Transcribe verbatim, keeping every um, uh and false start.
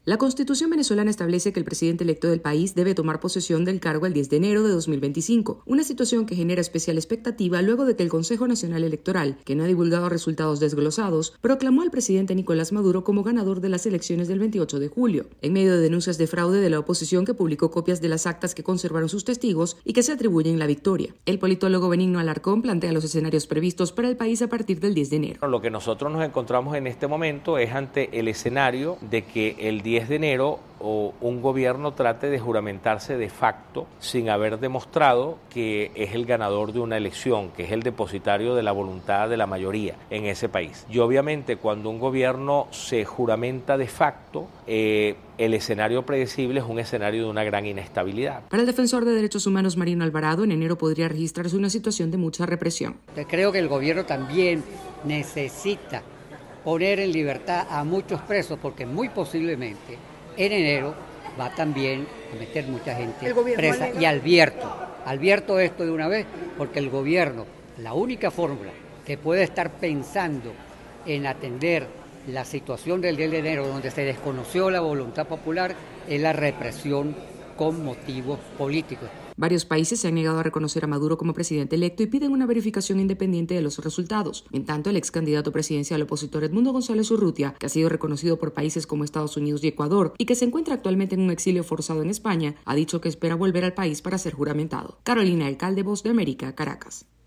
La Constitución venezolana establece que el presidente electo del país debe tomar posesión del cargo el diez de enero de dos mil veinticinco, una situación que genera especial expectativa luego de que el Consejo Nacional Electoral, que no ha divulgado resultados desglosados, proclamó al presidente Nicolás Maduro como ganador de las elecciones del veintiocho de julio, en medio de denuncias de fraude de la oposición que publicó copias de las actas que conservaron sus testigos y que se atribuyen la victoria. El politólogo Benigno Alarcón plantea los escenarios previstos para el país a partir del diez de enero. Lo que nosotros nos encontramos en este momento es ante el escenario de que el diez de enero o un gobierno trate de juramentarse de facto sin haber demostrado que es el ganador de una elección, que es el depositario de la voluntad de la mayoría en ese país. Y obviamente cuando un gobierno se juramenta de facto, eh, el escenario predecible es un escenario de una gran inestabilidad. Para el defensor de derechos humanos Marino Alvarado, en enero podría registrarse una situación de mucha represión. Creo que el gobierno también necesita poner en libertad a muchos presos porque muy posiblemente en enero va también a meter mucha gente presa. Y advierto, advierto esto de una vez, porque el gobierno, la única fórmula que puede estar pensando en atender la situación del diez de enero, donde se desconoció la voluntad popular, es la represión con motivos políticos. Varios países se han negado a reconocer a Maduro como presidente electo y piden una verificación independiente de los resultados. En tanto, el ex candidato presidencial opositor Edmundo González Urrutia, que ha sido reconocido por países como Estados Unidos y Ecuador y que se encuentra actualmente en un exilio forzado en España, ha dicho que espera volver al país para ser juramentado. Carolina Alcalde, Voz de América, Caracas.